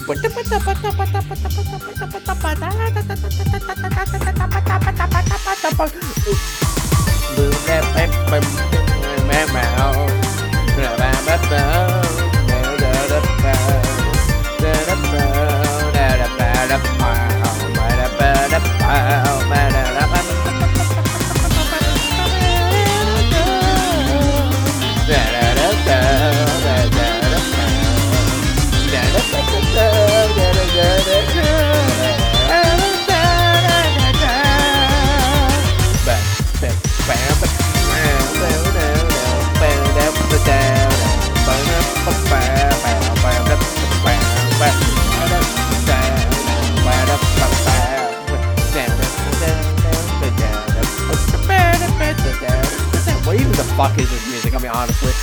What even the fuck is this music? I mean, honestly.